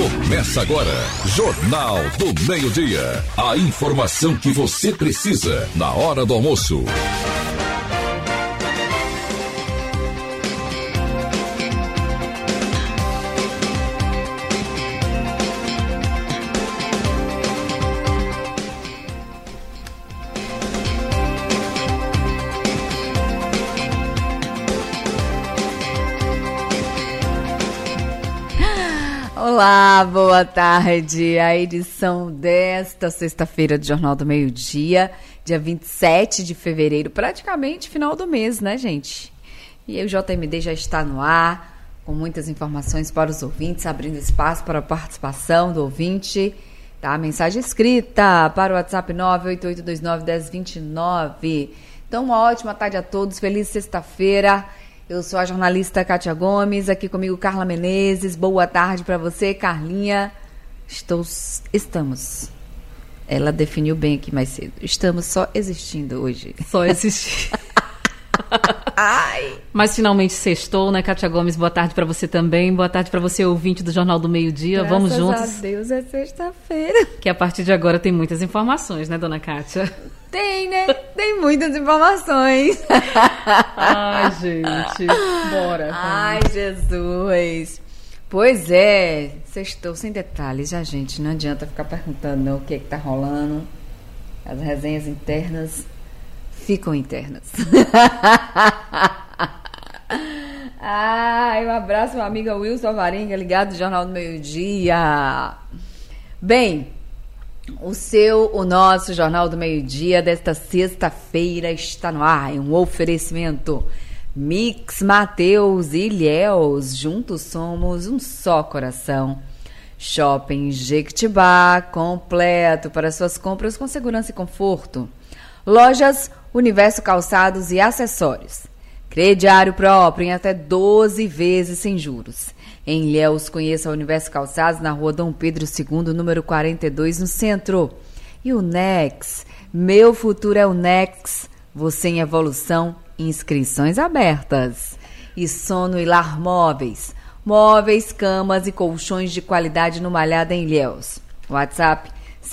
Começa agora, Jornal do Meio-Dia. A informação que você precisa na hora do almoço. Olá, boa tarde. A edição desta sexta-feira do Jornal do Meio-Dia, dia 27 de fevereiro, praticamente final do mês, né, gente? E o JMD já está no ar, com muitas informações para os ouvintes, abrindo espaço para a participação do ouvinte. Tá? Mensagem escrita para o WhatsApp 988291029. Então, uma ótima tarde a todos, feliz sexta-feira. Eu sou a jornalista Kátia Gomes, aqui comigo Carla Menezes. Boa tarde para você, Carlinha. Estamos. Ela definiu bem aqui mais cedo. Estamos só existindo hoje. Só existindo. Ai. Mas finalmente sextou, né, Kátia Gomes? Boa tarde para você também. Boa tarde para você, ouvinte do Jornal do Meio-Dia. Vamos juntos. Graças a Deus, é sexta-feira. Que a partir de agora tem muitas informações, né, dona Kátia? Tem, né? Tem muitas informações. Ai, gente. Bora. Ai, Jesus. Pois é. Sextou sem detalhes, já, gente. Não adianta ficar perguntando não, o que é que tá rolando. As resenhas internas ficam internas. Ai, um abraço, minha amiga Wilson Alvarenga, ligado no Jornal do Meio-Dia. Bem, o nosso Jornal do Meio-Dia desta sexta-feira está no ar. É um oferecimento Mix Mateus e Ilhéus. Juntos somos um só coração. Shopping Jequitibá, completo para suas compras com segurança e conforto. Lojas Universo Calçados e Acessórios. Crediário próprio em até 12 vezes sem juros. Em Ilhéus, conheça a Universo Calçados na rua Dom Pedro II, número 42, no centro. E o Nex. Meu futuro é o Nex. Você em evolução. Inscrições abertas. E Sono e Lar Móveis. Móveis, camas e colchões de qualidade no Malhada em Ilhéus. WhatsApp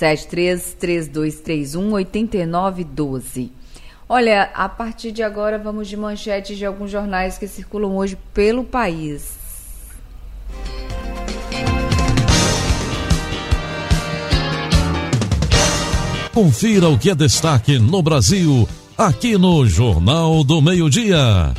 7332318912. Olha, a partir de agora vamos de manchetes de alguns jornais que circulam hoje pelo país. Confira o que é destaque no Brasil, aqui no Jornal do Meio-Dia.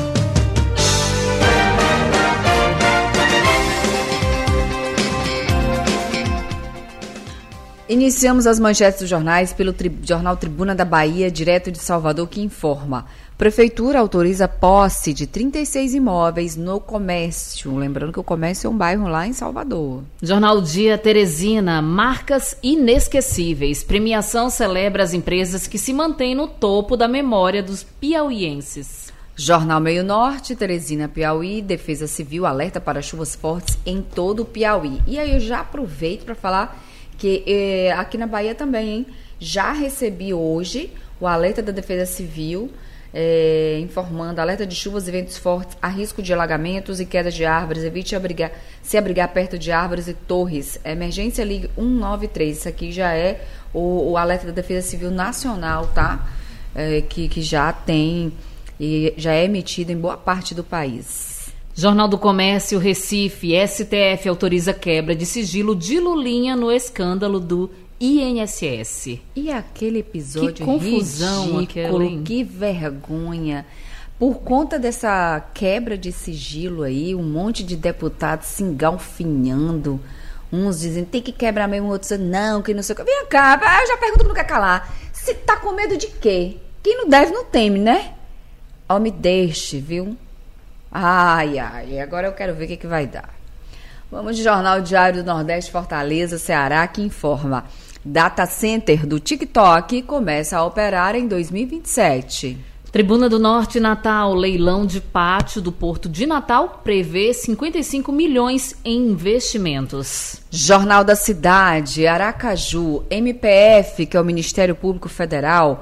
Iniciamos as manchetes dos jornais pelo jornal Tribuna da Bahia, direto de Salvador, que informa: Prefeitura autoriza posse de 36 imóveis no comércio. Lembrando que o comércio é um bairro lá em Salvador. Jornal Dia Teresina, marcas inesquecíveis. Premiação celebra as empresas que se mantêm no topo da memória dos piauienses. Jornal Meio Norte, Teresina, Piauí, Defesa Civil alerta para chuvas fortes em todo o Piauí. E aí eu já aproveito para falar que aqui na Bahia também, hein? Já recebi hoje o alerta da Defesa Civil, informando alerta de chuvas e ventos fortes, há risco de alagamentos e quedas de árvores, evite se abrigar perto de árvores e torres. Emergência Ligue 193, isso aqui já é o alerta da Defesa Civil Nacional, tá? Que já tem e já é emitido em boa parte do país. Jornal do Comércio, Recife, STF autoriza quebra de sigilo de Lulinha no escândalo do INSS. E aquele episódio que confusão, ridículo, que vergonha. Por conta dessa quebra de sigilo aí, um monte de deputados se engalfinhando. Uns dizem, tem que quebrar mesmo, outros dizem, não, que não sei o que. Vem cá, eu já pergunto, não quer calar. Você tá com medo de quê? Quem não deve, não teme, né? Ó, me deixe, viu? Ai, agora eu quero ver o que vai dar. Vamos de Jornal Diário do Nordeste, Fortaleza, Ceará, que informa: Data Center do TikTok começa a operar em 2027. Tribuna do Norte, Natal, leilão de pátio do Porto de Natal prevê 55 milhões em investimentos. Jornal da Cidade, Aracaju, MPF, que é o Ministério Público Federal,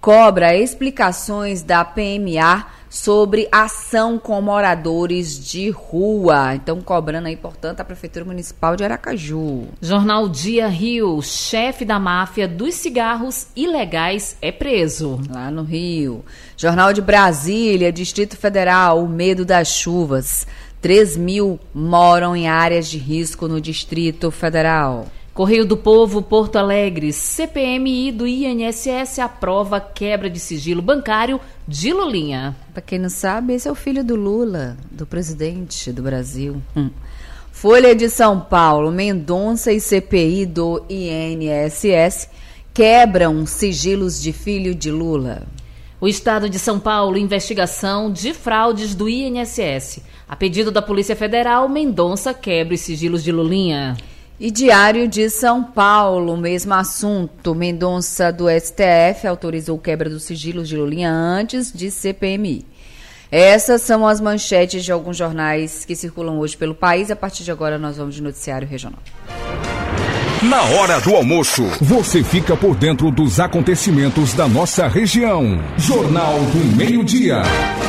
cobra explicações da PMA sobre ação com moradores de rua. Então, cobrando aí, portanto, a Prefeitura Municipal de Aracaju. Jornal Dia Rio, chefe da máfia dos cigarros ilegais é preso. Lá no Rio. Jornal de Brasília, Distrito Federal, o medo das chuvas. 3.000 moram em áreas de risco no Distrito Federal. Correio do Povo, Porto Alegre, CPMI do INSS aprova quebra de sigilo bancário de Lulinha. Para quem não sabe, esse é o filho do Lula, do presidente do Brasil. Folha de São Paulo, Mendonça e CPI do INSS quebram sigilos de filho de Lula. O Estado de São Paulo, investigação de fraudes do INSS. A pedido da Polícia Federal, Mendonça quebra os sigilos de Lulinha. E Diário de São Paulo, mesmo assunto. Mendonça do STF autorizou quebra dos sigilos de Lulinha antes de CPMI. Essas são as manchetes de alguns jornais que circulam hoje pelo país. A partir de agora nós vamos de noticiário regional. Na hora do almoço, você fica por dentro dos acontecimentos da nossa região. Jornal do Meio-Dia.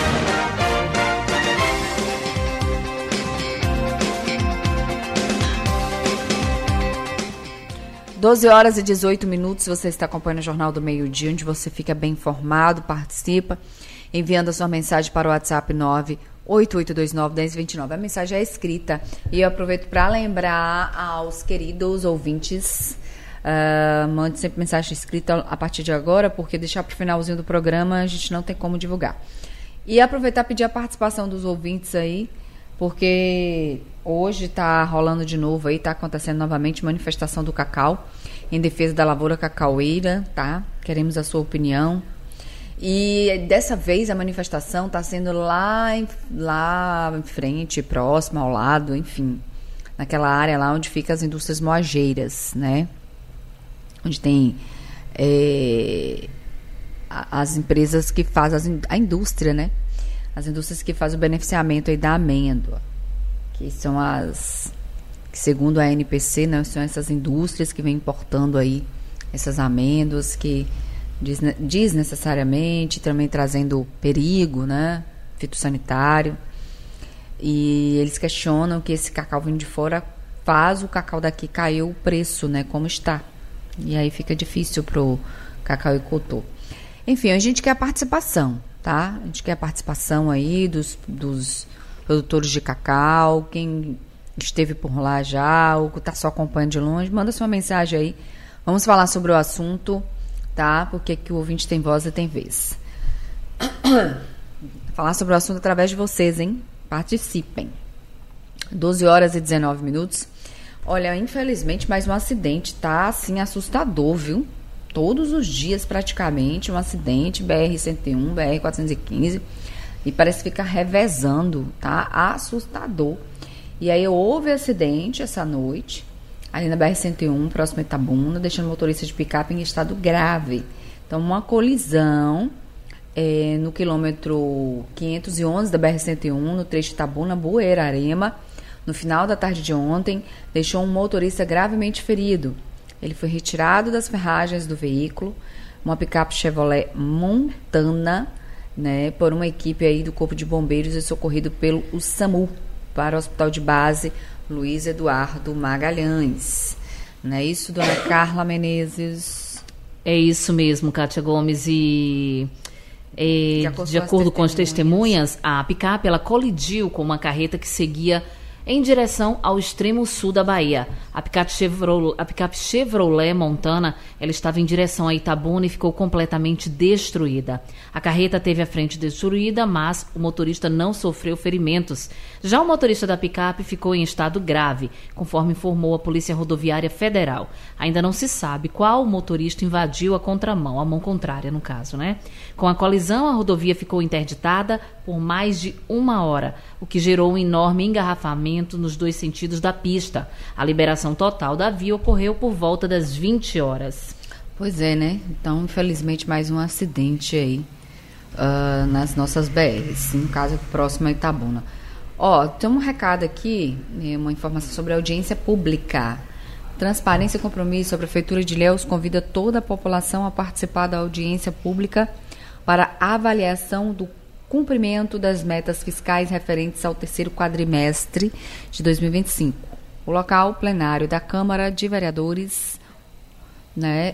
12h18, você está acompanhando o Jornal do Meio-Dia, onde você fica bem informado, participa, enviando a sua mensagem para o WhatsApp 988291029. A mensagem é escrita e eu aproveito para lembrar aos queridos ouvintes, mande sempre mensagem escrita a partir de agora, porque deixar para o finalzinho do programa a gente não tem como divulgar. E aproveitar e pedir a participação dos ouvintes aí, porque hoje está rolando de novo aí, está acontecendo novamente manifestação do cacau em defesa da lavoura cacaueira, tá? Queremos a sua opinião. E dessa vez a manifestação está sendo lá em frente, próximo, ao lado, enfim, naquela área lá onde ficam as indústrias moageiras, né? Onde tem as empresas que fazem a indústria, né? As indústrias que fazem o beneficiamento aí da amêndoa, que são as que, segundo a ANPC, né, são essas indústrias que vêm importando aí essas amêndoas que desnecessariamente, também trazendo perigo, né, fitossanitário. E eles questionam que esse cacau vindo de fora faz o cacau daqui cair o preço, né, como está. E aí fica difícil pro cacauicultor. Enfim, a gente quer a participação, tá? A gente quer a participação aí dos produtores de cacau, quem esteve por lá já, ou que está só acompanhando de longe, manda sua mensagem aí. Vamos falar sobre o assunto, tá? Porque aqui o ouvinte tem voz e tem vez. Falar sobre o assunto através de vocês, hein? Participem. 12h19. Olha, infelizmente, mais um acidente, tá? Assim, assustador, viu? Todos os dias, praticamente, um acidente, BR-101, BR-415, e parece ficar revezando, tá? Assustador. E aí houve acidente essa noite, ali na BR-101, próximo a Itabuna, deixando o motorista de picape em estado grave. Então, uma colisão no quilômetro 511 da BR-101, no trecho Itabuna-Buerarema, no final da tarde de ontem, deixou um motorista gravemente ferido. Ele foi retirado das ferragens do veículo, uma picape Chevrolet Montana, né, por uma equipe aí do Corpo de Bombeiros e socorrido pelo SAMU para o Hospital de Base Luiz Eduardo Magalhães. Não é isso, dona Carla Menezes? É isso mesmo, Kátia Gomes. E de acordo com as testemunhas, a picape ela colidiu com uma carreta que seguia em direção ao extremo sul da Bahia. A picape Chevrolet Montana, ela estava em direção a Itabuna e ficou completamente destruída. A carreta teve a frente destruída, mas o motorista não sofreu ferimentos. Já o motorista da picape ficou em estado grave, conforme informou a Polícia Rodoviária Federal. Ainda não se sabe qual motorista invadiu a contramão, a mão contrária no caso, né? Com a colisão, a rodovia ficou interditada por mais de 1 hora, o que gerou um enorme engarrafamento nos dois sentidos da pista. A liberação total da via ocorreu por volta das 20 horas. Pois é, né? Então, infelizmente, mais um acidente aí nas nossas BRs, no caso próximo a Itabuna. Tem um recado aqui, uma informação sobre a audiência pública Transparência e Compromisso, a Prefeitura de Ilhéus convida toda a população a participar da audiência pública para avaliação do cumprimento das metas fiscais referentes ao terceiro quadrimestre de 2025. O local plenário da Câmara de Vereadores, né?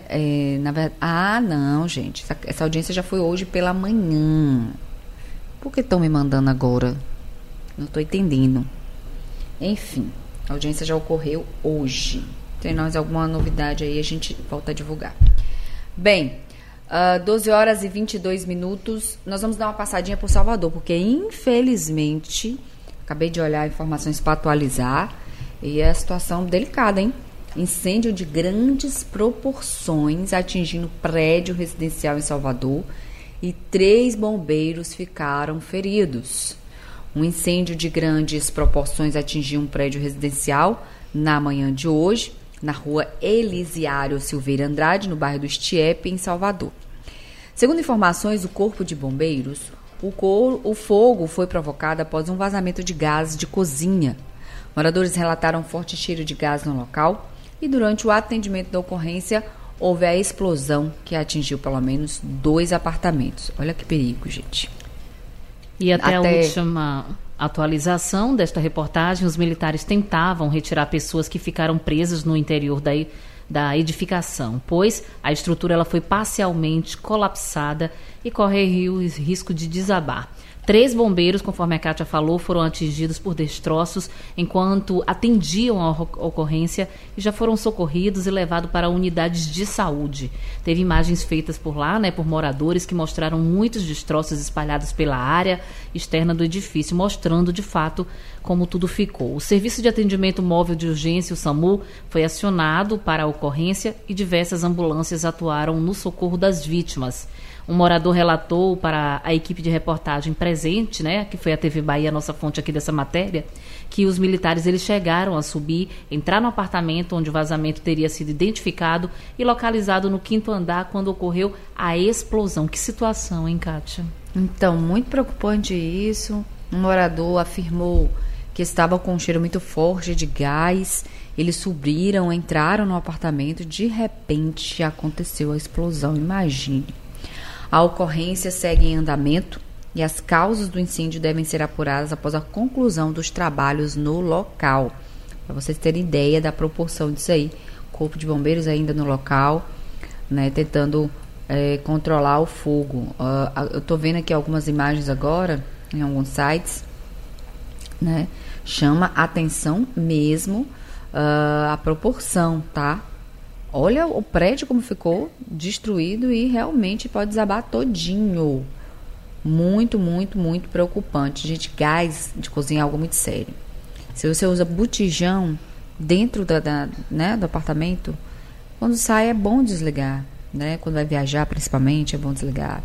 Não, gente, essa audiência já foi hoje pela manhã. Por que estão me mandando agora? Não estou entendendo. Enfim, a audiência já ocorreu hoje. Tem nós alguma novidade aí, a gente volta a divulgar. Bem, 12 horas e 22 minutos, nós vamos dar uma passadinha por Salvador, porque infelizmente, acabei de olhar informações para atualizar, e é a situação delicada, hein? Incêndio de grandes proporções atingindo prédio residencial em Salvador e 3 bombeiros ficaram feridos. Um incêndio de grandes proporções atingiu um prédio residencial na manhã de hoje, na rua Elisiário Silveira Andrade, no bairro do Estiepe, em Salvador. Segundo informações do Corpo de Bombeiros, o fogo foi provocado após um vazamento de gás de cozinha. Moradores relataram forte cheiro de gás no local e durante o atendimento da ocorrência houve a explosão que atingiu pelo menos 2 apartamentos. Olha que perigo, gente. E até a última atualização desta reportagem, os militares tentavam retirar pessoas que ficaram presas no interior da edificação, pois a estrutura ela foi parcialmente colapsada e corre risco de desabar. 3 bombeiros, conforme a Kátia falou, foram atingidos por destroços enquanto atendiam a ocorrência e já foram socorridos e levados para unidades de saúde. Teve imagens feitas por lá, por moradores que mostraram muitos destroços espalhados pela área externa do edifício, mostrando de fato como tudo ficou. O Serviço de Atendimento Móvel de Urgência, o SAMU, foi acionado para a ocorrência e diversas ambulâncias atuaram no socorro das vítimas. Um morador relatou para a equipe de reportagem presente, que foi a TV Bahia, a nossa fonte aqui dessa matéria, que os militares eles chegaram a subir, entrar no apartamento onde o vazamento teria sido identificado e localizado no 5º andar quando ocorreu a explosão. Que situação, hein, Kátia? Então, muito preocupante isso. Um morador afirmou que estava com um cheiro muito forte de gás. Eles subiram, entraram no apartamento, de repente aconteceu a explosão, imagine. A ocorrência segue em andamento e as causas do incêndio devem ser apuradas após a conclusão dos trabalhos no local. Para vocês terem ideia da proporção disso aí. Corpo de Bombeiros ainda no local, tentando controlar o fogo. Eu estou vendo aqui algumas imagens agora, em alguns sites, chama atenção mesmo a proporção, tá? Olha o prédio como ficou destruído e realmente pode desabar todinho. Muito, muito, muito preocupante. Gente, gás de cozinha é algo muito sério. Se você usa botijão dentro do apartamento, quando sai é bom desligar, Quando vai viajar, principalmente, é bom desligar.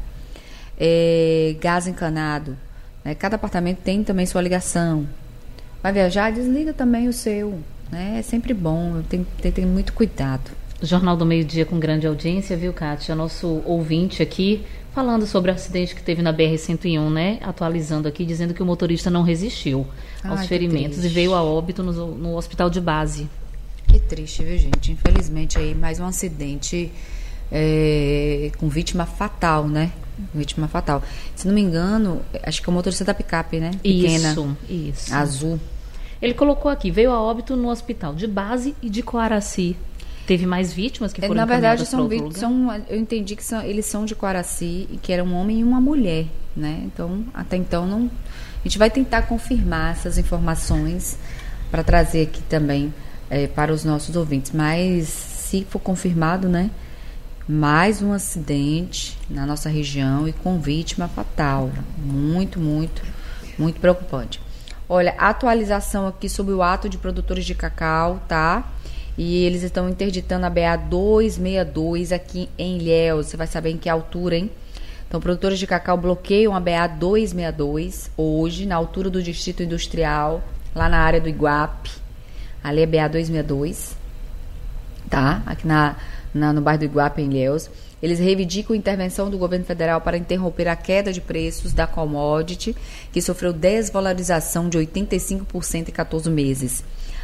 Gás encanado, Cada apartamento tem também sua ligação. Vai viajar, desliga também o seu, É sempre bom, tem que ter muito cuidado. Jornal do Meio-Dia com grande audiência, viu, Kátia? Nosso ouvinte aqui falando sobre o acidente que teve na BR-101, atualizando aqui, dizendo que o motorista não resistiu aos ferimentos e veio a óbito no hospital de base. Que triste, viu, gente? Infelizmente aí mais um acidente com vítima fatal, Vítima fatal. Se não me engano, acho que é o motorista da picape, Pequena. Isso. Azul. Ele colocou aqui, veio a óbito no hospital de base e de Coaraci. Teve mais vítimas que foram na verdade, eu entendi que eles são de Coaraci e que era um homem e uma mulher, Então, até então, a gente vai tentar confirmar essas informações para trazer aqui também para os nossos ouvintes. Mas, se for confirmado, mais um acidente na nossa região e com vítima fatal. Muito, muito, muito preocupante. Olha, atualização aqui sobre o ato de produtores de cacau, tá? E eles estão interditando a BA 262 aqui em Ilhéus. Você vai saber em que altura, hein? Então, produtores de cacau bloqueiam a BA 262 hoje, na altura do Distrito Industrial, lá na área do Iguape. Ali é BA 262, tá? Aqui no bairro do Iguape, em Ilhéus. Eles reivindicam a intervenção do governo federal para interromper a queda de preços da commodity, que sofreu desvalorização de 85% em 14 meses.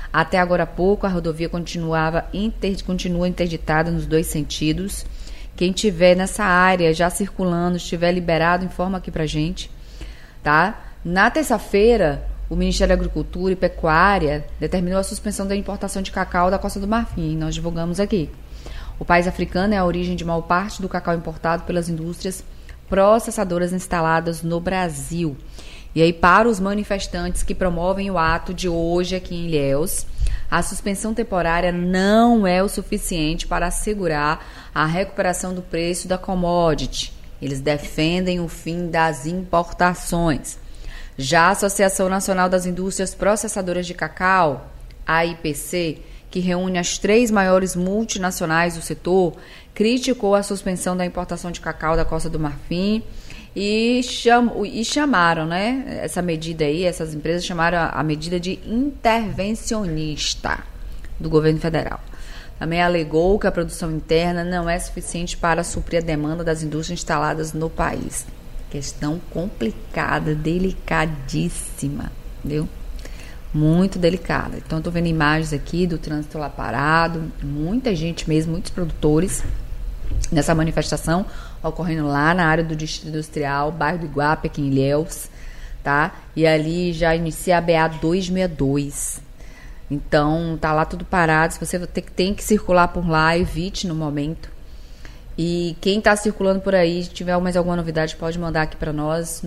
Até agora há pouco, a rodovia continua interditada nos 2 sentidos. Quem tiver nessa área já circulando, estiver liberado, informa aqui pra gente, tá? Na terça-feira, o Ministério da Agricultura e Pecuária determinou a suspensão da importação de cacau da Costa do Marfim. Nós divulgamos aqui. O país africano é a origem de maior parte do cacau importado pelas indústrias processadoras instaladas no Brasil. E aí, para os manifestantes que promovem o ato de hoje aqui em Ilhéus, a suspensão temporária não é o suficiente para assegurar a recuperação do preço da commodity. Eles defendem o fim das importações. Já a Associação Nacional das Indústrias Processadoras de Cacau, a AIPC, que reúne as 3 maiores multinacionais do setor, criticou a suspensão da importação de cacau da Costa do Marfim e chamaram, né, essa medida aí, essas empresas chamaram a medida de intervencionista do governo federal. Também alegou que a produção interna não é suficiente para suprir a demanda das indústrias instaladas no país. Questão complicada, delicadíssima, entendeu? Muito delicada. Então, estou vendo imagens aqui do trânsito lá parado, muita gente mesmo, muitos produtores nessa manifestação ocorrendo lá na área do Distrito Industrial, bairro do Iguape, aqui em Ilhéus, tá? E ali já inicia a BA 262. Então, tá lá tudo parado. Se você tem que circular por lá, evite no momento. E quem está circulando por aí, se tiver mais alguma novidade, pode mandar aqui para nós,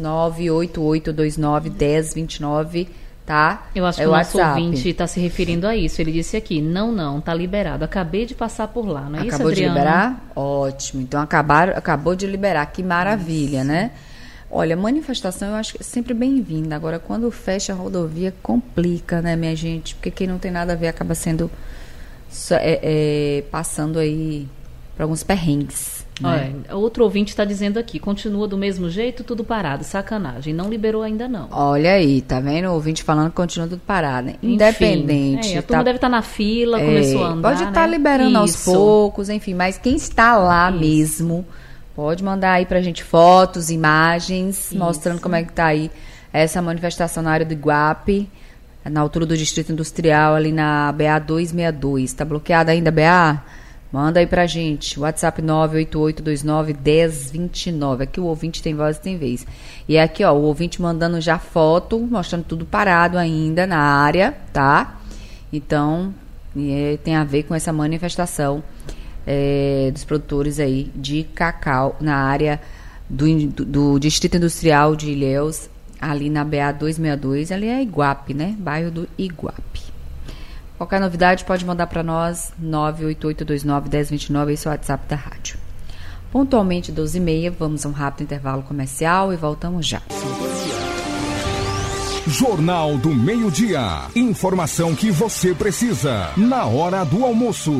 988291029, tá? Eu acho que o nosso ouvinte está se referindo a isso. Ele disse aqui, não, tá liberado. Acabei de passar por lá, não é isso, Adriana? Acabou de liberar? Ótimo. Então, acabou de liberar. Que maravilha, né? Olha, manifestação eu acho que é sempre bem-vinda. Agora, quando fecha a rodovia, complica, né, minha gente? Porque quem não tem nada a ver acaba sendo passando aí por alguns perrengues. Né? Olha, outro ouvinte está dizendo aqui, continua do mesmo jeito, tudo parado, sacanagem, não liberou ainda não. Olha aí, tá vendo? O ouvinte falando que continua tudo parado, né? Independente. A turma deve estar na fila, começou a andar, pode estar liberando aos poucos, enfim, mas quem está lá mesmo, pode mandar aí pra gente fotos, imagens, mostrando como é que tá aí essa manifestação na área do Iguape, na altura do Distrito Industrial, ali na BA 262. Tá bloqueada ainda a BA? Manda aí pra gente, WhatsApp 988291029. Aqui o ouvinte tem voz e tem vez. E aqui, ó, o ouvinte mandando já foto, mostrando tudo parado ainda na área, tá? Então, tem a ver com essa manifestação dos produtores aí de cacau na área do Distrito Industrial de Ilhéus, ali na BA 262, ali é Iguape, né? Bairro do Iguape. Qualquer novidade pode mandar para nós, 988291029, esse é o WhatsApp da rádio. Pontualmente 12h30, vamos a um rápido intervalo comercial e voltamos já. Jornal do Meio-Dia. Informação que você precisa na hora do almoço.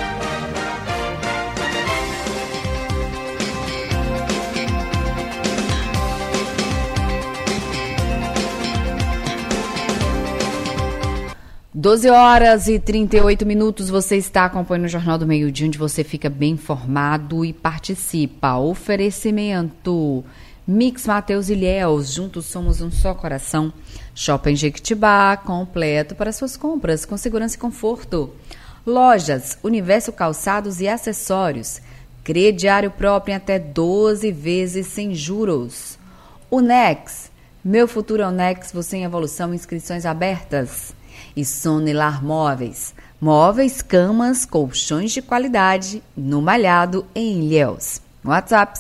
12h38, você está acompanhando o Jornal do Meio-Dia, onde você fica bem informado e participa. Oferecimento Mix Mateus Ilhéus, juntos somos um só coração. Shopping Jequitibá, completo para suas compras, com segurança e conforto. Lojas Universo Calçados e Acessórios, crediário próprio em até 12 vezes sem juros. Unex, meu futuro é Unex, você em evolução, inscrições abertas. E Sonilar Móveis, móveis, camas, colchões de qualidade, no Malhado, em Ilhéus. WhatsApp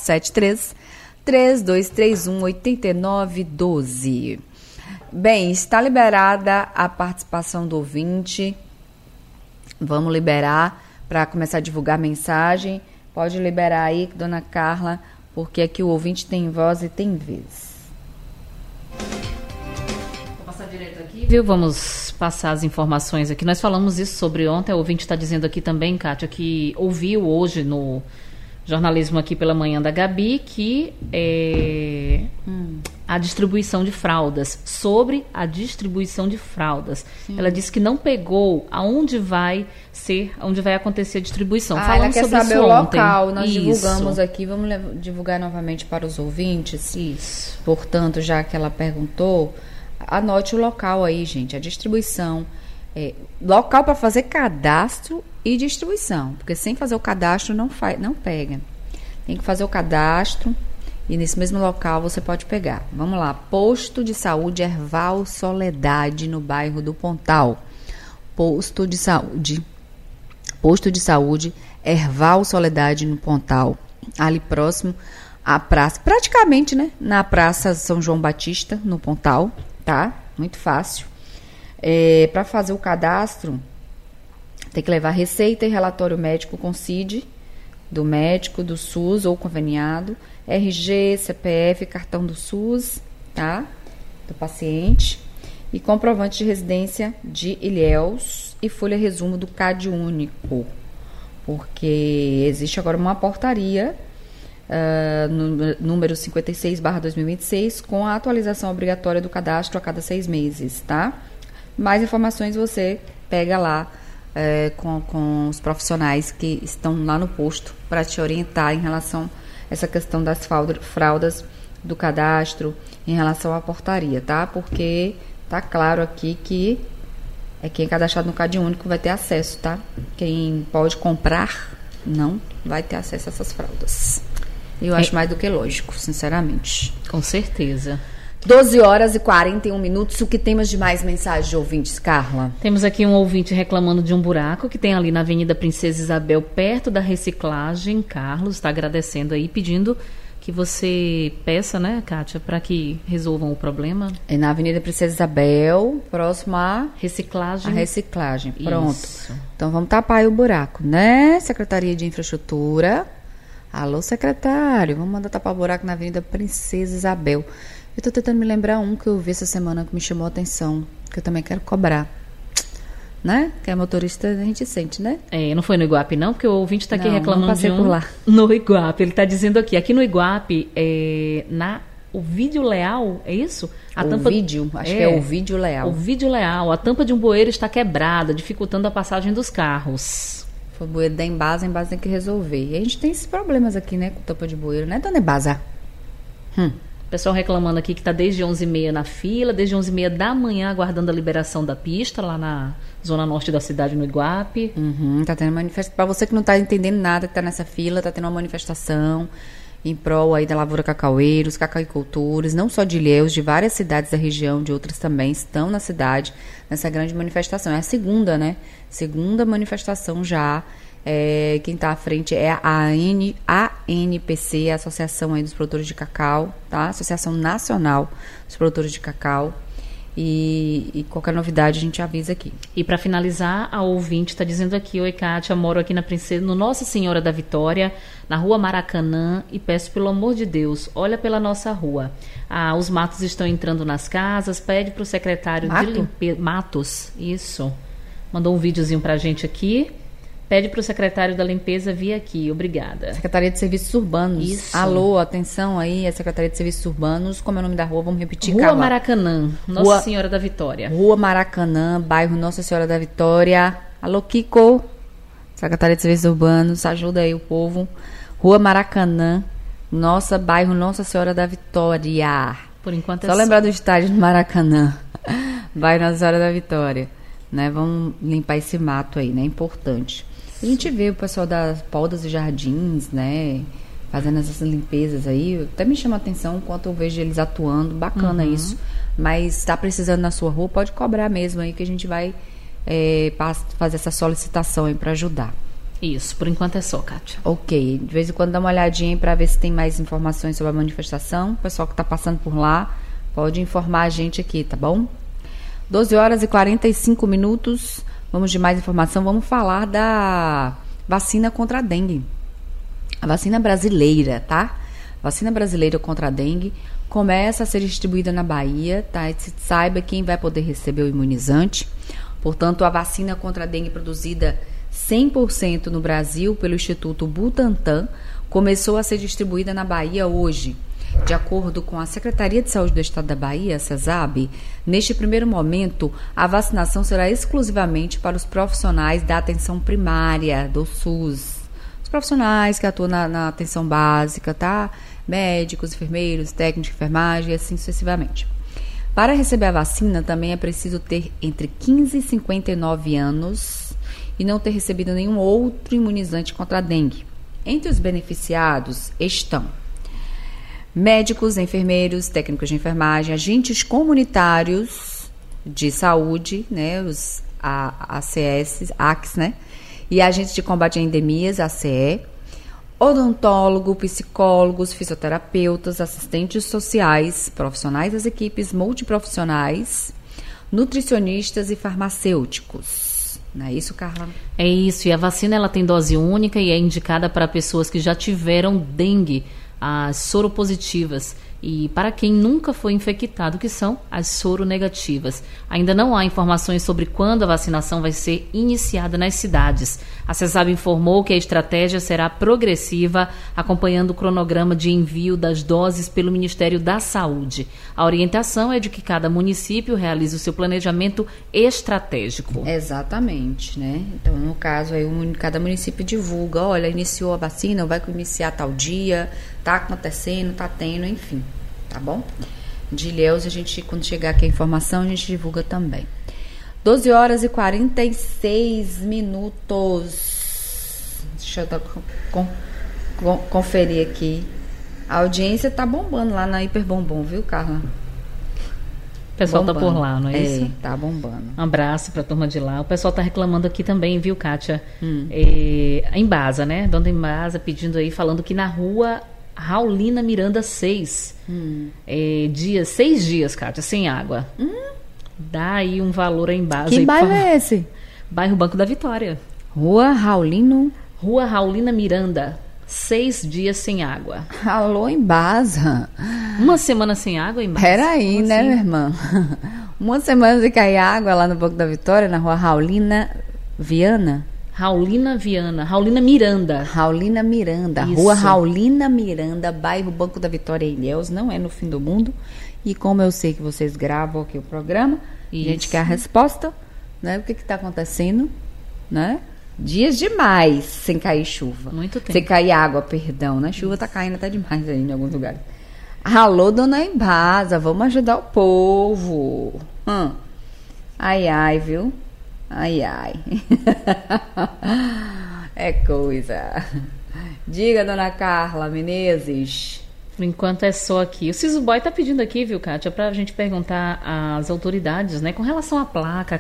73-3231-8912. Bem, está liberada a participação do ouvinte. Vamos liberar para começar a divulgar a mensagem. Pode liberar aí, dona Carla, porque aqui o ouvinte tem voz e tem vez. Vou passar direto aqui, viu? Vamos passar as informações aqui. Nós falamos isso sobre ontem, o ouvinte está dizendo aqui também, Kátia, que ouviu hoje no jornalismo aqui pela manhã da Gabi, que a distribuição de fraldas, sobre a distribuição de fraldas. Sim. Ela disse que não pegou aonde vai acontecer a distribuição. Ela quer saber o local, nós divulgamos aqui, vamos divulgar novamente para os ouvintes. Isso. Portanto, já que ela perguntou, anote o local aí, gente. A distribuição Local para fazer cadastro e distribuição, porque sem fazer o cadastro não pega. Tem que fazer o cadastro e nesse mesmo local você pode pegar. Vamos lá, Posto de Saúde Herval Soledade, no bairro do Pontal. Posto de Saúde Herval Soledade, no Pontal, ali próximo à praça, praticamente, né, na Praça São João Batista, no Pontal, tá? Muito fácil. Para fazer o cadastro, tem que levar receita e relatório médico com CID, do médico, do SUS ou conveniado, RG, CPF, cartão do SUS, tá? Do paciente, e comprovante de residência de Ilhéus e folha resumo do CAD único, porque existe agora uma portaria, número 56/2026, com a atualização obrigatória do cadastro a cada 6 meses, tá? Mais informações você pega lá com os profissionais que estão lá no posto para te orientar em relação a essa questão das fraudas do cadastro, em relação à portaria, tá? Porque tá claro aqui que quem é cadastrado no CAD único vai ter acesso, tá? Quem pode comprar não vai ter acesso a essas fraudas. Eu acho mais do que lógico, sinceramente. Com certeza. 12h41. O que temos de mais mensagens de ouvintes, Carla? Temos aqui um ouvinte reclamando de um buraco que tem ali na Avenida Princesa Isabel, perto da reciclagem. Carlos está agradecendo aí, pedindo que você peça, né, Kátia, para que resolvam o problema. É na Avenida Princesa Isabel, próximo à reciclagem. Pronto. Isso. Então vamos tapar aí o buraco, né? Secretaria de Infraestrutura. Alô, secretário, vamos mandar tapar o buraco na Avenida Princesa Isabel. Eu tô tentando me lembrar um que eu vi essa semana que me chamou a atenção, que eu também quero cobrar. Né? Que é motorista, a gente sente, né? Não foi no Iguape, não? Porque o ouvinte está aqui reclamando de um... por lá. No Iguape. Ele está dizendo aqui no Iguape, o Vídeo Leal, é isso? Acho que é o Vídeo Leal. O Vídeo Leal. A tampa de um bueiro está quebrada, dificultando a passagem dos carros. Foi o bueiro da Embasa, a Embasa tem que resolver. E a gente tem esses problemas aqui, né? Com tampa de bueiro, né, dona Embasa? O pessoal reclamando aqui que está desde 11h30 na fila, desde 11h30 da manhã aguardando a liberação da pista lá na zona norte da cidade, no Iguape. Tá tendo manifestação. Para você que não está entendendo nada, que está nessa fila, tá tendo uma manifestação em prol aí da lavoura cacaueiros, cacauicultores, não só de Ilhéus, de várias cidades da região, de outras também estão na cidade, nessa grande manifestação. É a segunda, né? Segunda manifestação já. Quem está à frente é a ANPC, a Associação aí dos Produtores de Cacau, tá? Associação Nacional dos Produtores de Cacau. E qualquer novidade a gente avisa aqui. E para finalizar, a ouvinte está dizendo aqui: oi, Kátia, moro aqui na Princesa, no Nossa Senhora da Vitória, na rua Maracanã, e peço pelo amor de Deus, olha pela nossa rua. Os matos estão entrando nas casas, pede para o secretário de limpeza. Matos, isso. Mandou um videozinho para a gente aqui. Pede para o secretário da limpeza vir aqui. Obrigada. Secretaria de Serviços Urbanos. Isso. Alô, atenção aí, a Secretaria de Serviços Urbanos. Como é o nome da rua? Vamos repetir, Rua Carla. Maracanã, Nossa Senhora da Vitória. Rua Maracanã, bairro Nossa Senhora da Vitória. Alô, Kiko. Secretaria de Serviços Urbanos, ajuda aí o povo. Rua Maracanã, bairro Nossa Senhora da Vitória. Por enquanto só lembrar do estádio do Maracanã. Bairro Nossa Senhora da Vitória. Né? Vamos limpar esse mato aí, né? Importante. A gente vê o pessoal das podas e jardins, né, fazendo essas limpezas aí, até me chama a atenção enquanto eu vejo eles atuando, bacana isso, mas está precisando na sua rua, pode cobrar mesmo aí que a gente vai fazer essa solicitação aí para ajudar. Isso, por enquanto é só, Kátia. Ok, de vez em quando dá uma olhadinha para ver se tem mais informações sobre a manifestação, o pessoal que está passando por lá pode informar a gente aqui, tá bom? 12h45. Vamos de mais informação, vamos falar da vacina contra a dengue. A vacina brasileira, tá? A vacina brasileira contra a dengue começa a ser distribuída na Bahia, tá? E saiba quem vai poder receber o imunizante. Portanto, a vacina contra a dengue produzida 100% no Brasil pelo Instituto Butantan começou a ser distribuída na Bahia hoje. De acordo com a Secretaria de Saúde do Estado da Bahia, a CESAB, neste primeiro momento, a vacinação será exclusivamente para os profissionais da atenção primária do SUS. Os profissionais que atuam na atenção básica, tá? Médicos, enfermeiros, técnicos de enfermagem e assim sucessivamente. Para receber a vacina, também é preciso ter entre 15 e 59 anos e não ter recebido nenhum outro imunizante contra a dengue. Entre os beneficiados estão médicos, enfermeiros, técnicos de enfermagem, agentes comunitários de saúde, né, os ACS, né, e agentes de combate a endemias, ACE, odontólogo, psicólogos, fisioterapeutas, assistentes sociais, profissionais das equipes multiprofissionais, nutricionistas e farmacêuticos. Não é isso, Carla? É isso, e a vacina ela tem dose única e é indicada para pessoas que já tiveram dengue, as soropositivas, e para quem nunca foi infectado, que são as soronegativas. Ainda não há informações sobre quando a vacinação vai ser iniciada nas cidades. A CESAB informou que a estratégia será progressiva, acompanhando o cronograma de envio das doses pelo Ministério da Saúde. A orientação é de que cada município realize o seu planejamento estratégico. Exatamente, né? Então, no caso, aí, cada município divulga, olha, iniciou a vacina, vai iniciar tal dia, tá acontecendo, tá tendo, enfim, tá bom? De Ilhéus, a gente, quando chegar aqui a informação, a gente divulga também. 12 horas e 46 minutos. Deixa eu conferir aqui. A audiência tá bombando lá na Hiperbombom, viu, Carla? O pessoal bombando. Tá por lá, não é isso? Tá bombando. Um abraço pra turma de lá. O pessoal tá reclamando aqui também, viu, Kátia? A Embasa, né? Dona Embasa pedindo aí, falando que na rua Raulina Miranda 6, 6 dias, Kátia, sem água. Dá aí um valor a Embasa. Que bairro é esse? Bairro Banco da Vitória. Rua Raulina Miranda, 6 dias sem água. Alô, Embasa. Uma semana sem água, Embasa? Peraí, né, minha irmã? Uma semana sem cair água lá no Banco da Vitória, na rua Raulina Miranda. Isso. Rua Raulina Miranda, bairro Banco da Vitória, Ilhéus, não é no fim do mundo. E como eu sei que vocês gravam aqui o programa, isso, a gente quer a resposta, né? O que está acontecendo, né? Dias demais sem cair chuva. Muito tempo. Sem cair água, perdão, né? Chuva está caindo até demais aí em alguns lugares. Alô, dona Embasa, vamos ajudar o povo. Ai, ai, viu? Ai, ai. É coisa. Diga, dona Carla Menezes. Por enquanto é só aqui. O Ciso Boy tá pedindo aqui, viu, Kátia, pra gente perguntar às autoridades, né, com relação à placa.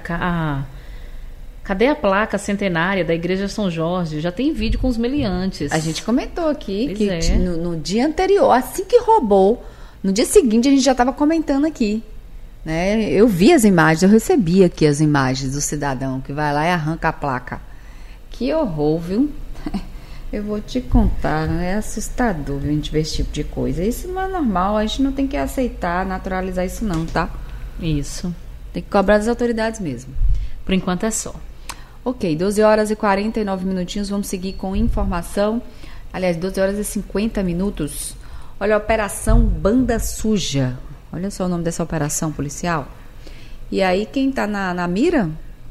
Cadê a placa centenária da Igreja São Jorge? Já tem vídeo com os meliantes. A gente comentou aqui pois que no dia anterior, assim que roubou, no dia seguinte a gente já estava comentando aqui. Né? Eu vi as imagens, eu recebi aqui as imagens do cidadão que vai lá e arranca a placa. Que horror, viu? Eu vou te contar, é assustador, viu, a gente ver esse tipo de coisa. Isso não é normal, a gente não tem que aceitar, naturalizar isso não, tá? Isso. Tem que cobrar das autoridades mesmo. Por enquanto é só. Ok, 12 horas e 49 minutinhos, vamos seguir com informação. Aliás, 12 horas e 50 minutos. Olha, a Operação Banda Suja. Olha só o nome dessa operação policial. E aí, quem está na mira?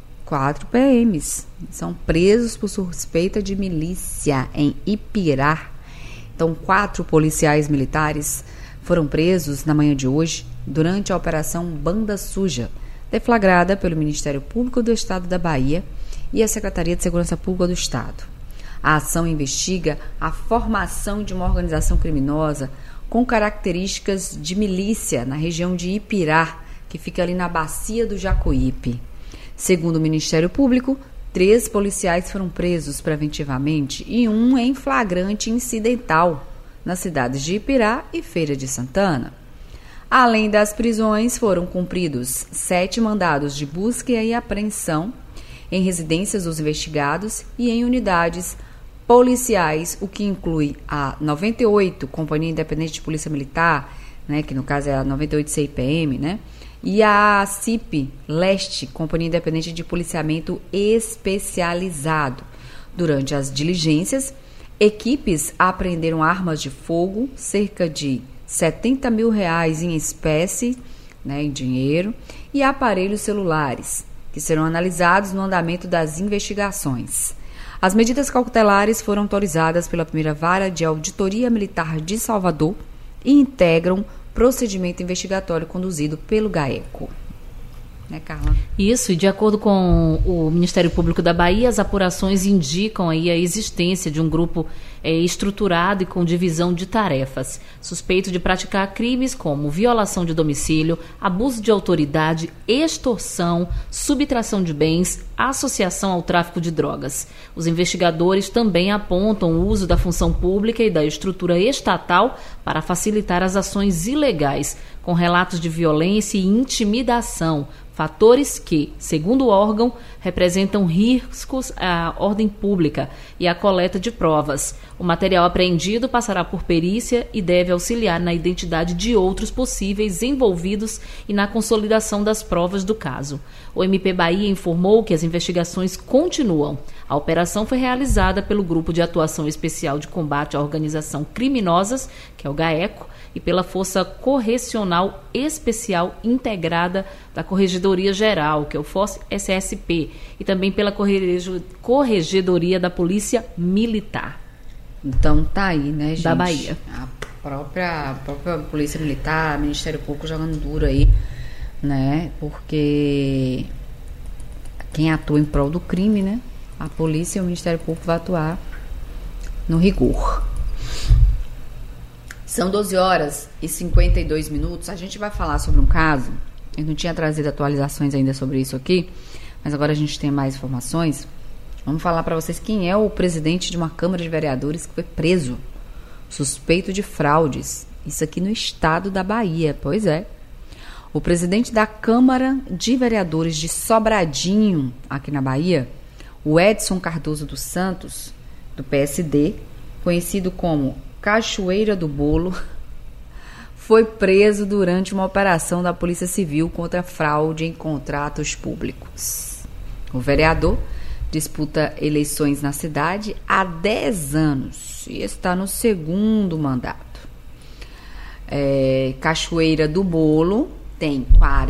4 PMs. São presos por suspeita de milícia em Ipirá. Então, 4 policiais militares foram presos na manhã de hoje durante a Operação Banda Suja, deflagrada pelo Ministério Público do Estado da Bahia e a Secretaria de Segurança Pública do Estado. A ação investiga a formação de uma organização criminosa com características de milícia na região de Ipirá, que fica ali na bacia do Jacuípe. Segundo o Ministério Público, 3 policiais foram presos preventivamente e 1 em flagrante incidental nas cidades de Ipirá e Feira de Santana. Além das prisões, foram cumpridos 7 mandados de busca e apreensão em residências dos investigados e em unidades policiais, o que inclui a 98, Companhia Independente de Polícia Militar, né, que no caso é a 98 CIPM, né, e a CIP Leste, Companhia Independente de Policiamento Especializado. Durante as diligências, equipes apreenderam armas de fogo, cerca de R$70 mil em espécie, né, em dinheiro, e aparelhos celulares, que serão analisados no andamento das investigações. As medidas cautelares foram autorizadas pela primeira vara de Auditoria Militar de Salvador e integram procedimento investigatório conduzido pelo GAECO. Né, Carla? Isso, e de acordo com o Ministério Público da Bahia, as apurações indicam aí a existência de um grupo estruturado e com divisão de tarefas, suspeito de praticar crimes como violação de domicílio, abuso de autoridade, extorsão, subtração de bens, associação ao tráfico de drogas. Os investigadores também apontam o uso da função pública e da estrutura estatal para facilitar as ações ilegais, com relatos de violência e intimidação, fatores que, segundo o órgão, representam riscos à ordem pública e à coleta de provas. O material apreendido passará por perícia e deve auxiliar na identidade de outros possíveis envolvidos e na consolidação das provas do caso. O MP Bahia informou que as investigações continuam. A operação foi realizada pelo Grupo de Atuação Especial de Combate à Organização Criminosas, que é o GAECO, e pela Força Correcional Especial Integrada da Corregedoria Geral, que é o FORCE-SSP, e também pela Corregedoria da Polícia Militar. Então tá aí, né, gente? Da Bahia. A própria Polícia Militar, Ministério Público jogando duro aí, né? Porque quem atua em prol do crime, né? A polícia e o Ministério Público vai atuar no rigor. São 12 horas e 52 minutos. A gente vai falar sobre um caso. Eu não tinha trazido atualizações ainda sobre isso aqui, mas agora a gente tem mais informações. Vamos falar para vocês quem é o presidente de uma Câmara de Vereadores que foi preso, suspeito de fraudes. Isso aqui no estado da Bahia. Pois é. O presidente da Câmara de Vereadores de Sobradinho, aqui na Bahia, o Edson Cardoso dos Santos, do PSD, conhecido como Cachoeira do Bolo, foi preso durante uma operação da Polícia Civil contra fraude em contratos públicos. O vereador disputa eleições na cidade há 10 anos e está no segundo mandato. Cachoeira do Bolo tem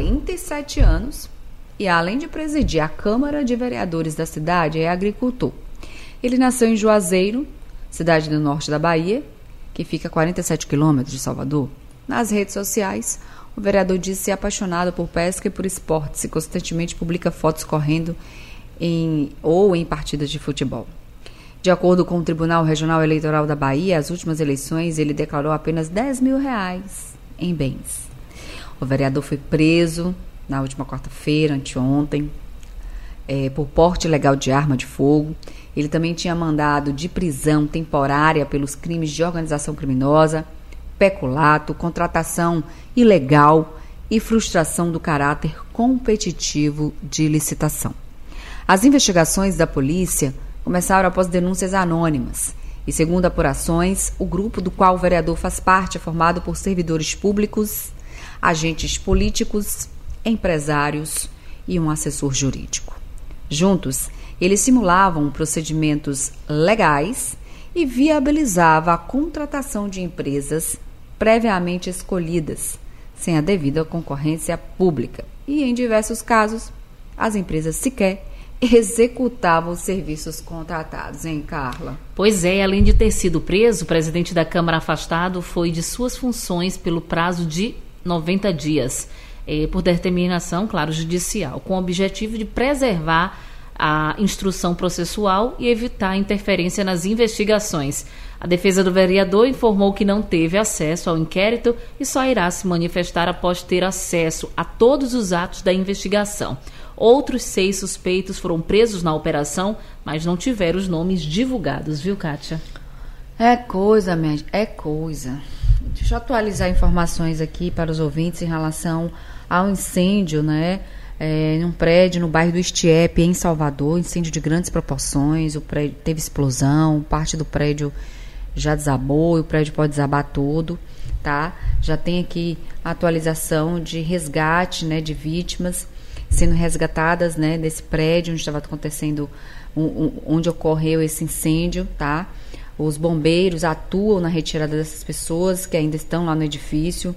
47 anos e, além de presidir a Câmara de Vereadores da cidade, é agricultor. Ele nasceu em Juazeiro, cidade do norte da Bahia, que fica a 47 quilômetros de Salvador. Nas redes sociais, o vereador diz ser apaixonado por pesca e por esportes e constantemente publica fotos correndo em partidas de futebol. De acordo com o Tribunal Regional Eleitoral da Bahia, as últimas eleições ele declarou apenas R$10 mil em bens. O vereador foi preso na última quarta-feira, anteontem, por porte ilegal de arma de fogo. Ele também tinha mandado de prisão temporária pelos crimes de organização criminosa, peculato, contratação ilegal e frustração do caráter competitivo de licitação. As investigações da polícia começaram após denúncias anônimas e, segundo apurações, o grupo do qual o vereador faz parte é formado por servidores públicos, agentes políticos, empresários e um assessor jurídico. Juntos, eles simulavam procedimentos legais e viabilizavam a contratação de empresas previamente escolhidas, sem a devida concorrência pública. E, em diversos casos, as empresas sequer executavam os serviços contratados, hein, Carla? Pois é, além de ter sido preso, o presidente da Câmara afastado foi de suas funções pelo prazo de 90 dias, por determinação, claro, judicial, com o objetivo de preservar a instrução processual e evitar a interferência nas investigações. A defesa do vereador informou que não teve acesso ao inquérito e só irá se manifestar após ter acesso a todos os atos da investigação. Outros 6 suspeitos foram presos na operação, mas não tiveram os nomes divulgados, viu, Kátia? É coisa, minha gente, é coisa. Deixa eu atualizar informações aqui para os ouvintes em relação ao incêndio, né? Num prédio no bairro do Estiepe, em Salvador, incêndio de grandes proporções. O prédio teve explosão, parte do prédio já desabou e o prédio pode desabar todo, tá? Já tem aqui a atualização de resgate, né, de vítimas sendo resgatadas, né, desse prédio onde estava acontecendo, onde ocorreu esse incêndio, tá? Os bombeiros atuam na retirada dessas pessoas que ainda estão lá no edifício,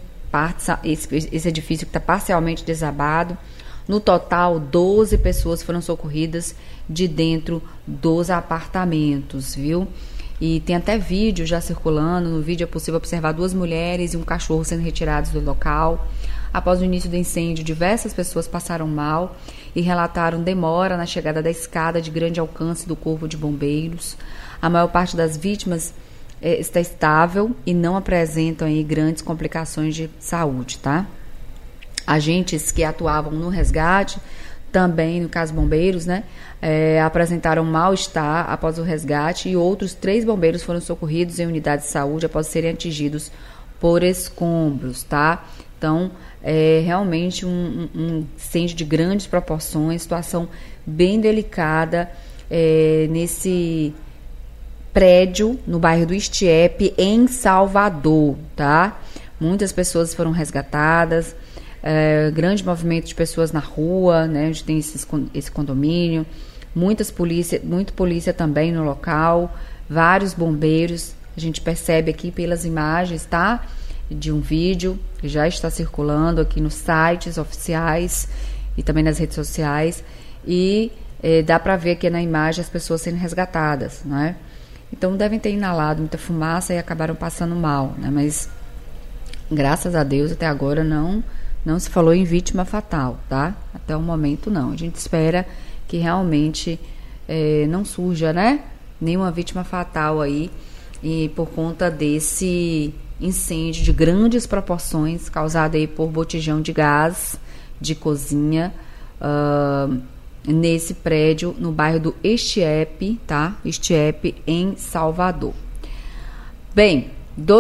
esse edifício que está parcialmente desabado. No total, 12 pessoas foram socorridas de dentro dos apartamentos, viu? E tem até vídeo já circulando. No vídeo é possível observar 2 mulheres e um cachorro sendo retirados do local. Após o início do incêndio, diversas pessoas passaram mal e relataram demora na chegada da escada de grande alcance do Corpo de Bombeiros. A maior parte das vítimas está estável e não apresentam aí grandes complicações de saúde, tá? Agentes que atuavam no resgate, também no caso bombeiros, né, apresentaram mal-estar após o resgate, e outros 3 bombeiros foram socorridos em unidades de saúde após serem atingidos por escombros, tá? Então, é realmente um incêndio de grandes proporções, situação bem delicada nesse prédio no bairro do Estiepe, em Salvador, tá? Muitas pessoas foram resgatadas, grande movimento de pessoas na rua, né, onde tem esse condomínio, muita polícia também no local, vários bombeiros. A gente percebe aqui pelas imagens, tá? De um vídeo que já está circulando aqui nos sites oficiais e também nas redes sociais, e dá para ver aqui na imagem as pessoas sendo resgatadas, né? Então devem ter inalado muita fumaça e acabaram passando mal, né? Mas graças a Deus até agora não se falou em vítima fatal, tá? Até o momento não. A gente espera que realmente não surja, né, nenhuma vítima fatal aí, e por conta desse incêndio de grandes proporções causado aí por botijão de gás de cozinha nesse prédio no bairro do Estiepe, tá? Estiepe, em Salvador. Bem,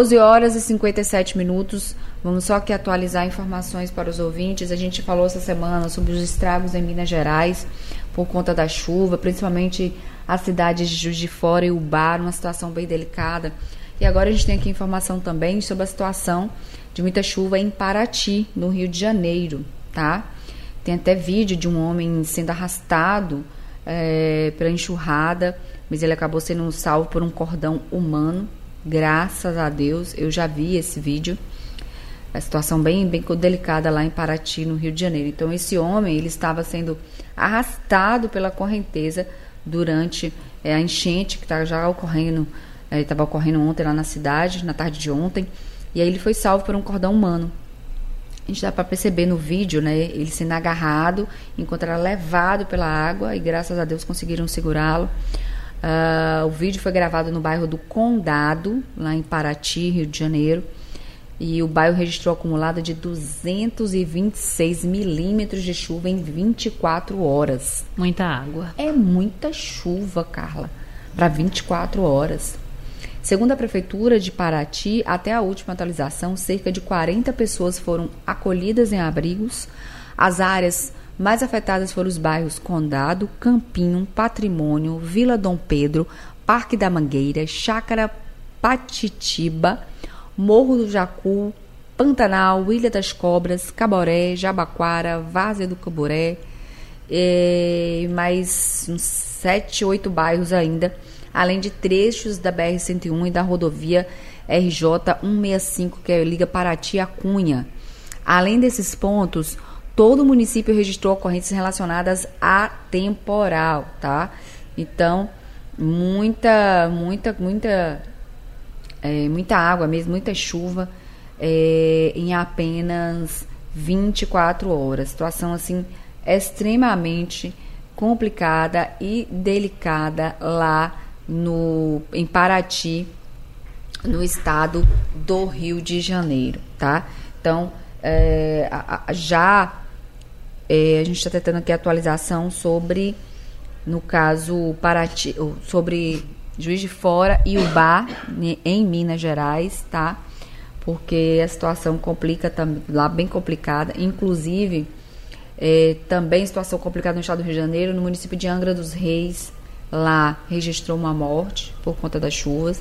12h57. Vamos só aqui atualizar informações para os ouvintes. A gente falou essa semana sobre os estragos em Minas Gerais por conta da chuva, principalmente as cidades de Juiz de Fora e Ubá, uma situação bem delicada. E agora a gente tem aqui informação também sobre a situação de muita chuva em Paraty, no Rio de Janeiro, tá? Tem até vídeo de um homem sendo arrastado pela enxurrada, mas ele acabou sendo salvo por um cordão humano. Graças a Deus, eu já vi esse vídeo. A situação bem delicada lá em Paraty, no Rio de Janeiro. Então, esse homem, ele estava sendo arrastado pela correnteza durante a enchente que estava já ocorrendo. Estava ocorrendo ontem lá na cidade, na tarde de ontem, e aí ele foi salvo por um cordão humano. A gente dá para perceber no vídeo, né, ele sendo agarrado enquanto era levado pela água, e graças a Deus conseguiram segurá-lo. O vídeo foi gravado no bairro do Condado, lá em Paraty, Rio de Janeiro, e o bairro registrou acumulada de 226 milímetros de chuva em 24 horas. Muita água. É muita chuva, Carla, para 24 horas. Segundo a Prefeitura de Paraty, até a última atualização, cerca de 40 pessoas foram acolhidas em abrigos. As áreas mais afetadas foram os bairros Condado, Campinho, Patrimônio, Vila Dom Pedro, Parque da Mangueira, Chácara Patitiba, Morro do Jacu, Pantanal, Ilha das Cobras, Caboré, Jabaquara, Várzea do Camburé, e mais uns 7, 8 bairros ainda, além de trechos da BR-101 e da rodovia RJ-165, que liga Paraty a Cunha. Além desses pontos, todo o município registrou ocorrências relacionadas a temporal, tá? Então, muita água mesmo, muita chuva em apenas 24 horas. Situação, assim, extremamente complicada e delicada lá em Paraty, no estado do Rio de Janeiro, tá? Então, a gente está tentando aqui a atualização sobre, no caso, Paraty, sobre Juiz de Fora e Ubá, em Minas Gerais, tá? Porque a situação complica lá, bem complicada. Inclusive, também situação complicada no estado do Rio de Janeiro, no município de Angra dos Reis, lá registrou uma morte por conta das chuvas,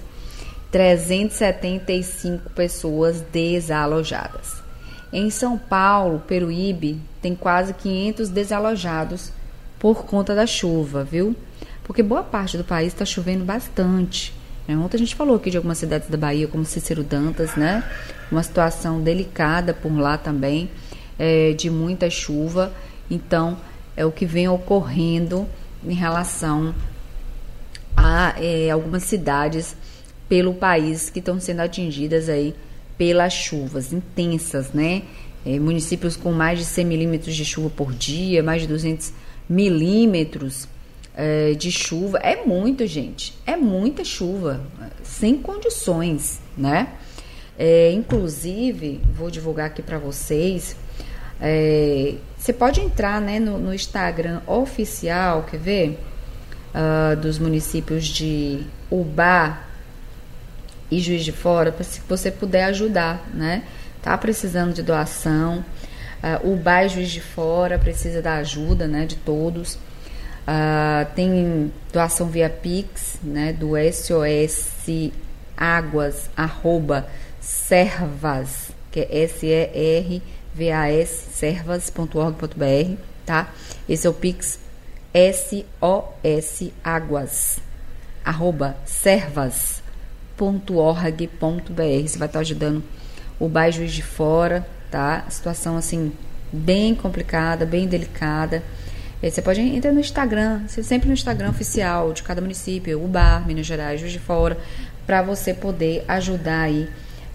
375 pessoas desalojadas. Em São Paulo, Peruíbe, tem quase 500 desalojados por conta da chuva, viu? Porque boa parte do país está chovendo bastante. Ontem a gente falou aqui de algumas cidades da Bahia, como Cícero Dantas, né? Uma situação delicada por lá também, de muita chuva. Então, é o que vem ocorrendo em relação Há algumas cidades pelo país que estão sendo atingidas aí pelas chuvas intensas, né? Municípios com mais de 100 milímetros de chuva por dia, mais de 200 milímetros de chuva. É muito, gente. É muita chuva, sem condições, né? Inclusive, vou divulgar aqui para vocês. Você pode entrar, né, no Instagram oficial, quer ver? Dos municípios de Ubá e Juiz de Fora, para se você puder ajudar, né? Tá precisando de doação. Ubá e Juiz de Fora precisa da ajuda, né, de todos. Tem doação via Pix, né, do SOS Águas @servas, que é SERVAS, servas.org.br, tá? Esse é o Pix SOS Águas @servas.org.br. Você vai estar ajudando o Bairro Juiz de Fora, tá? Situação assim bem complicada, bem delicada. Você pode entrar no Instagram, sempre no Instagram oficial de cada município, Ubá, Minas Gerais, Juiz de Fora, para você poder ajudar aí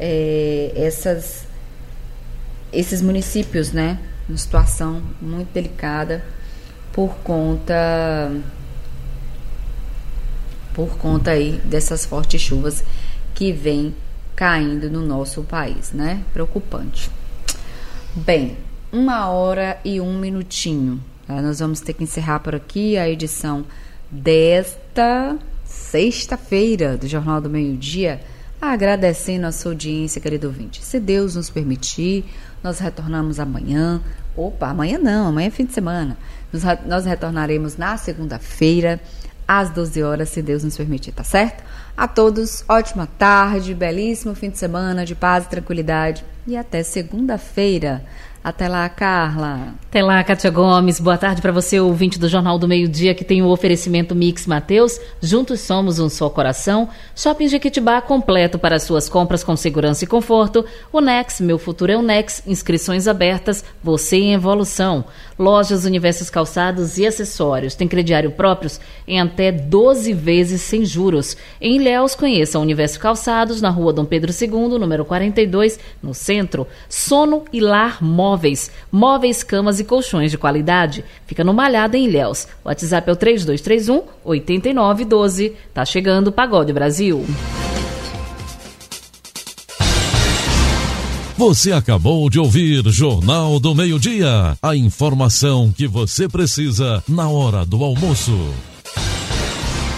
esses municípios, né? Uma situação muito delicada por conta aí dessas fortes chuvas que vem caindo no nosso país, né? Preocupante. Bem, 1h01. Nós vamos ter que encerrar por aqui a edição desta sexta-feira do Jornal do Meio-Dia, agradecendo a sua audiência, querido ouvinte. Se Deus nos permitir, nós retornamos amanhã. Amanhã não, amanhã é fim de semana. Nós retornaremos na segunda-feira, às 12 horas, se Deus nos permitir, tá certo? A todos, ótima tarde, belíssimo fim de semana, de paz e tranquilidade. E até segunda-feira. Até lá, Carla. Até lá, Kátia Gomes. Boa tarde para você, ouvinte do Jornal do Meio-Dia, que tem o oferecimento Mix Mateus. Juntos somos um só coração. Shopping Jequitibá completo para suas compras com segurança e conforto. Unex, meu futuro é Unex. Inscrições abertas, você em evolução. Lojas Universos Calçados e Acessórios. Tem crediário próprios em até 12 vezes sem juros. Em Ilhéus, conheça a Universo Calçados, na rua Dom Pedro II, número 42, no centro. Sono e Lar Móveis, camas e colchões de qualidade. Fica no Malhada, em Ilhéus. O WhatsApp é o 3231-8912. Tá chegando o Pagode Brasil. Você acabou de ouvir Jornal do Meio-Dia. A informação que você precisa na hora do almoço.